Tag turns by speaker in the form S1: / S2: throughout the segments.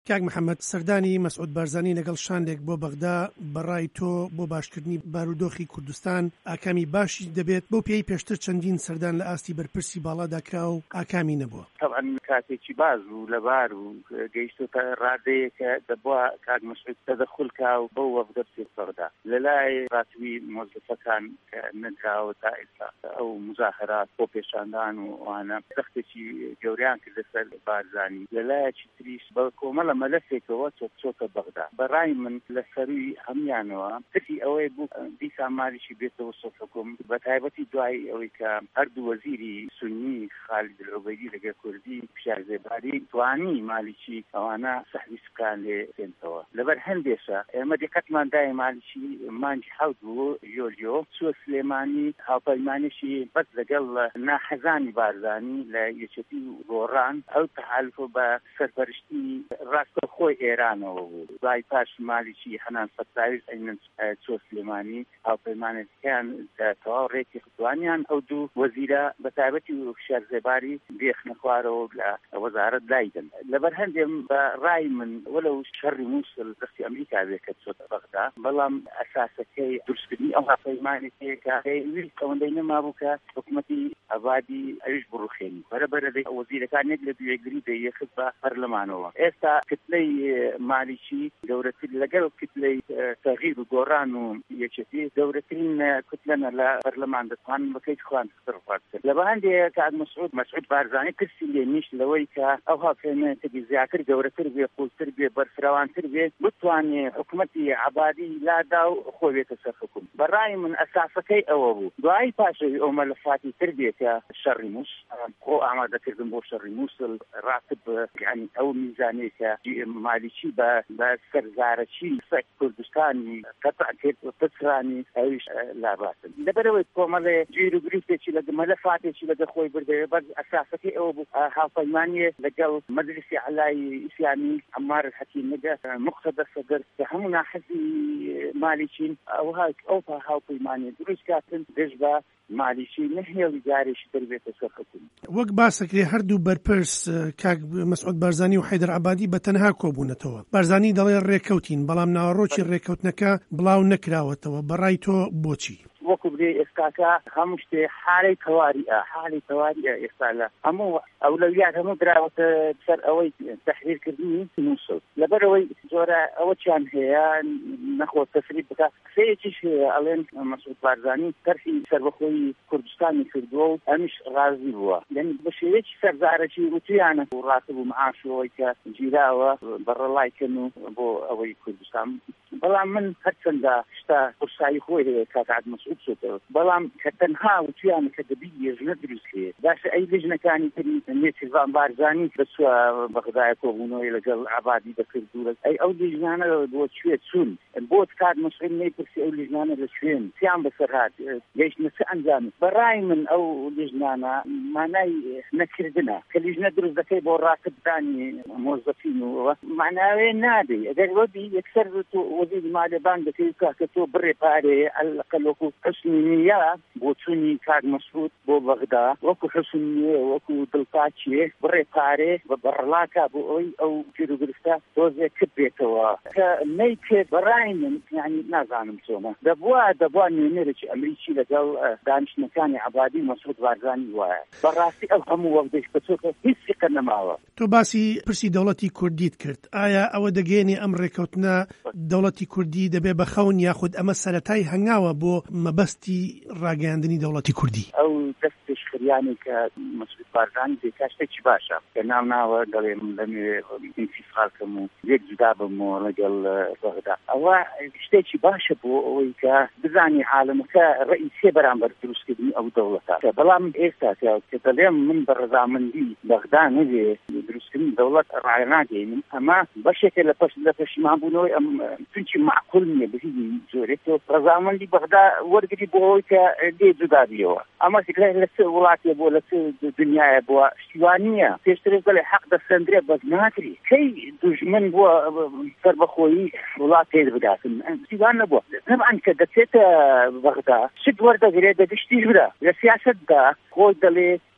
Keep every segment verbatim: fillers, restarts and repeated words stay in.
S1: کاک محەممەد، سەردانی مەسعود بارزانی لەگەڵ شاندێک بۆ بەغدا بەڕای تۆ بۆ باشکردنی بارودۆخی کوردستان ئاکامی باشی دەبێت، بۆ پێی پێشتر چەندین سەردان لە ئاستی بەرپرسی باڵاداکرا و ئاکامی نەبووە.
S2: طبعا کاتێکی باز و لەبار و گەیشتۆتە ڕادەیە کە دەبووە کاک مەسعود تەدەخولکا و بەو وەفدە بچێت بەغدا لەلای ڕاتوی مۆزەفەکان کە نەدراوە تا ئێستا ئەو مزاحرات بۆ پێشاندان و ئەوانە سەختێکی گەوریان کرد لەسەر بارزانی. لەلایەکی تریش بە کۆمەڵە مەلەفێکەوە چۆکچۆکە بەغدا. بەڕای من لە سەروی هەمویانەوە تری ئەوەی بوو دیسا مالیشی بێتەوە سۆفەکۆم، بە تایبەتی دوای ئەوەی کە هەردوو وەزیری سونی خالید العوبەیدی لەگەڵ کوردی پیشارزێباری توانی مالیکی ئەوانە سەحویسکان لێ سێنتەوە. لەبەر هەندێشە ئێمە دقەتمان دایە مالیکی مانجی حەوت بوو یۆلیۆ چوە سلێمانی هاوپەیمانێکی بەس لەگەڵ ناحەزانی بارزانی لە یەکێتی گۆڕان ئەو تەحالفە بە سەرپەرشتی ڕاستە خۆی ئێرانەوە بوو. دوای پاش مالیکی هەنان سەتاویز ئەینن چۆ سلێمانی هاوپەیمانەکان تەواو ڕێکی خدوانیان ئەو دوو وەزیرە بە تایبەتی و شارزێباری بێخنە خوارەوە لە وەزارەت لایدن. لەبەر هەندێم بە ڕای من وەلەو شەڕی مووسڵ دەستی ئەمریکا بێکە چۆتە بەغدا، بەڵام ئەساسەکەی دروستکردنی ئەو هاوپەیمانێکەیە ویست ئەوەندەی نەمابوو کە حکوومەتی ئەبادی ئەویش بڕوخێنی بەرەبەرە وەزیرەکانێک لە دوێگری دەیەخت بە پەرلەمانەوە. ئێستا کتلەی مالیکی گەورەتر لەگەڵ کتلەی تەغیر و گۆڕان و یەکێتی گەورەترین کتلەنە لە پەرلەمان دەتوان بکەیت خوان ڕفات کرد. لە بەهەندێک کاک مەسعود مەسعود بارزانی کرسی لێ نیش لەوەی کە ئەو هاوپەیمانێکی زیاتر گەورەتر بێ، قوڵتر بێ، بەرفراوانتر بێ، بتوانێت حکوومەتی عەبادی لادا و خۆی بێتە سەر حکوم. بەڕای من ئەساسەکەی ئەوە بوو. دوای پاشەوی ئەو مەلەفاتی تر بێت کە شەڕی مووس خۆ ئامادەکردن بۆ شەڕی مووسڵ ڕاتب یعنی ئەو میزانێکە مالیکی بە بە سەرزارەکی سەک کوردستانی قەتع کرد و پچرانی ئەویش لاباتن. لەبەرەوەی کۆمەڵێ گیر و گریفتێکی لەگە مەلەفاتێکی لەگە خۆی بردەوێ، بەس ئەساسەکەی ئەوە بوو هاوپەیمانیە لەگەڵ مەجلیسی عەلای ئیسلامی عەمار الحەکیم نەگە مقتەدە سەدر کە هەموو ناحەزی مالیکین ئەو ئەو هاوپەیمانیە دروست کاتن دژ بە مالیکی نەهێڵی جارێکی دەربێتە سەر حکوم.
S1: وەک باسەکرێ هەردوو بەرپرس کاک مەسعود بارزانی و حەیدەر عەبادی بە تەنها کۆبوونەتەوە. بارزانی دەڵێ ڕێکەوتین، بەڵام ناوەڕۆکی ڕێکەوتنەکە بڵاو نەکراوەتەوە. بەڕای تۆ بۆچی؟
S2: وەکو برێ ئێستاکە هەموو شتێ حالەی تەواریە حالی تەواریە ئێستا لە هەموو ئەولەویات هەموو دراوەتە سەر ئەوەی تەحریرکردنی مووسڵ. لەبەرەوەی جۆرە ئەوە چیان هەیە نەخۆ تەسریب بکە قسەیەکیش هەیە ئەڵێن مەسعود بارزانی تەرخی سەربەخۆی کوردستانی کردووە و ئەمیش ڕازی بووە. یعنی بە شێوەیەکی سەرزارەکی وتویانە و ڕاتب و معاشەوەی کە گیراوە بەڕەڵایکردن و بۆ ئەوەی کوردستان. بەڵام من هەرچەندە شتا قورسایی خۆی هەیە کاک مەسعود چۆتەوە، بەڵام کە تەنها وتویانە کە دەبی لێژنە دروستکرێ باشە ئەی لێژنەکانی تری نێچیروان بارزانی بەچوە بەغدایە کۆبوونەوەی لەگەڵ عەبادی دەکرد و ئەی ئەو لێژنانە بۆ کوێ چوون بۆ کاک مەسعود نەیپرسی ئەو لێژنانە لە کوێن چیان بەسەر هات گەیشتنە چ ئەنجامی. بەڕای من ئەو لێژنانە مانای نەکردنە کە لێژنە دروست دەکەی بۆ ڕاکردانی مۆزەفین و معناوێ نادەی ئەگەر وەبی یەکسەر وەزیری مالیە بانگ دەکەی کە تۆ بڕێ پارێ ئەلەقەل وەکو حسنی نیە بۆ چوونی کاک مەسعود بۆ بەغدا، وەکو حسن نیە وەکو دڵتاچیە بڕێ پارێ بە بەڕڵاکە بۆ ئەوی ئەو گیرروگرفتە تۆزێ کرد بێتەوە کە نەیکرد. بەڕای من یعنی نازانم چۆنە دەبووە دەبووە نوێنەرێکی ئەمریکی لەگەڵ دانیشتنەکانی عەبادی مەسعود بارزانی وایە. بەڕاستی ئەو هەموو وەفدەی بچۆتە هیچ فکر نەماوە.
S1: تۆ باسی پرسی دەوڵەتی کوردیت کرد. ئایا ئەوە دەگەێنێ ئەم ڕێکەوتنە دەوڵەتی کوردی دەبێ بە خەون یاخود ئەمە سەرەتای هەنگاوە بۆ مەبەستی ڕاگەاندنی دەوڵەتی کوردی؟
S2: ئەو دەستش خریانی کە مەسعود بارزانی بێکا شتێکی باشە کە ناو ناوە دەڵێ من لەمێ ئینفیسقالکەم و یەک جودا بمەوە لەگەڵ بەغدا. ئەوە شتێکی باشە بۆ ئەوەی کە بزانی عالەمەکە ڕێی سێ بەرامبەر دروستکردنی ئەو دەوڵەتە. بەڵام ئێستا کە دەڵێم من بە ڕەزامەندی بەغدا نەبێ دروستکردنی دەوڵەت ڕای ناگەینم، ئەمە بەشێکە لە پەش لە پەشیمانبوونەوەی ئەم چونکی معقول نییە بهیچ جۆرێک ڕەزامەندی بەغدا وەرگری بۆ ئەوەی کە لێ جودا بیەوە. ئەمە لە چ وڵاتێ بۆ لە چ دنیایە بووە شتیوان نییە. پێشترێک دەڵێ حەق دەستەندرێ بەس ناکری کەی دوژمن بووە سەربەخۆیی وڵات پێ بداتن شتیوان نەبووە. طبعاً کە دەچێتە بەغدا شت وەردەگرێت دەگشتی ژورە لە سیاسەتدا خۆی دەڵێ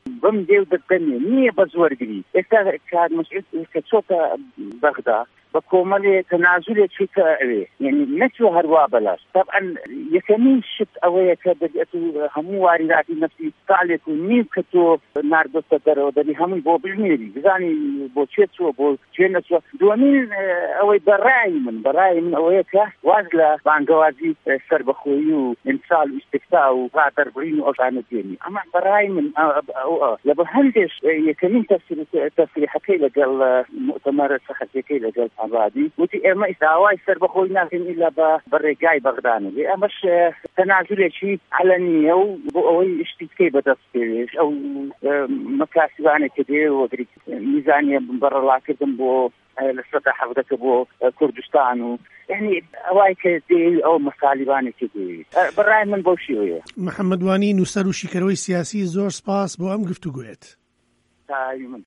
S2: بم دێو دەکەنێ نییە بە زۆرگری ئێستا کار مەسعود کە چۆتە بەغدا بە کۆمەڵێ تەنازولێکی کە ئەوێ یعنی نەچوە هەروە بەلاش طبعا یەکەمین شت ئەوەیە کە دەبێت هەموو واریداتی نەفسی ساڵێک و نیو کە تۆ ناردۆستە دەرەوە دەبی هەمووی بۆ بژمێری بزانی بۆ چێ چوە بۆ چێ نەچوە دووەمین ئەوەی بەڕای من بەڕای من ئەوەیە کە واز لە بانگەوازی سەربەخۆیی و ئیمسال و ئیستیفتا و ڕادەربڕین و ئەوشانە دێنی ئەمە بەڕای من لەبەر هەندێش یەکەمین تەسریحەکەی لەگەڵ مؤتەمەرە سەحەفیەکەی لەگەڵ عبادی وتی ئێمە ئیساوای سەربەخۆی ناکەین ئیلا بە بەڕێگای بەغدانە بێ ئەمەش تەنازولێکی عەلەنیە و بۆ ئەوەی شتی بکەی بەدەست پێوێش ئەو مەکاسبانێک کە دێ وەگری میزانیە بەڕەڵاکردن بۆ لە سەدا حەفدەکە بۆ کوردستان و یعنی ئەوای کە دێ ئەو مەسالیبانێکی دێ بەڕای من بەو شێوەیە.
S1: محەممەد وانی نووسەر و شیکەرەوەی سیاسی زۆر سپاس بۆ ئەم گفتوگوێت.
S2: تاوی من